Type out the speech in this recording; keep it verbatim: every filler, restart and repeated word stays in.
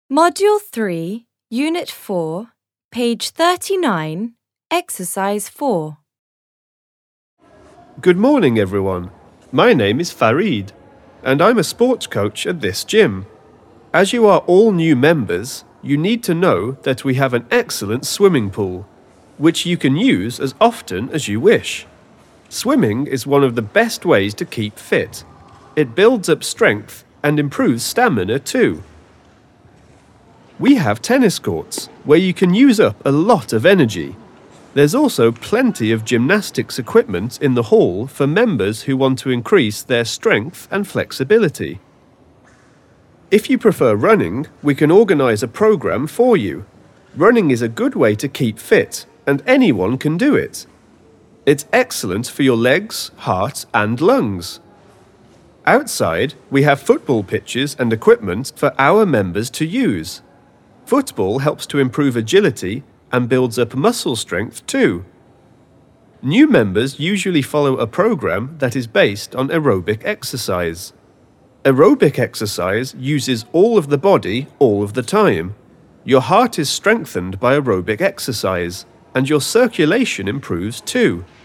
Module three, Unit four, page thirty-nine, Exercise four. Good morning, everyone. My name is Farid, and I'm a sports coach at this gym. As you are all new members, you need to know that we have an excellent swimming pool, which you can use as often as you wish. Swimming is one of the best ways to keep fit. It builds up strength and improves stamina too. We have tennis courts, where you can use up a lot of energy. There's also plenty of gymnastics equipment in the hall for members who want to increase their strength and flexibility. If you prefer running, we can organize a program for you. Running is a good way to keep fit, and anyone can do it. It's excellent for your legs, heart, and lungs. Outside, we have football pitches and equipment for our members to use. Football helps to improve agility and builds up muscle strength too. New members usually follow a program that is based on aerobic exercise. Aerobic exercise uses all of the body all of the time. Your heart is strengthened by aerobic exercise, and your circulation improves too.